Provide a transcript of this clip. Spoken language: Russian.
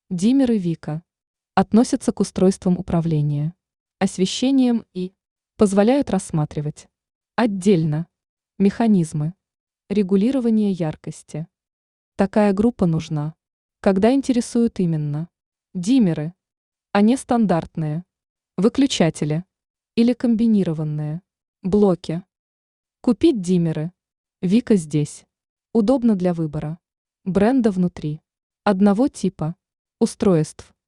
Диммеры Вика относятся к устройствам управления, освещением и позволяют рассматривать отдельно механизмы регулирования яркости. Такая группа нужна, когда интересуют именно диммеры, а не стандартные выключатели или комбинированные блоки. Купить диммеры Вика здесь. Удобно для выбора бренда внутри одного типа устройств.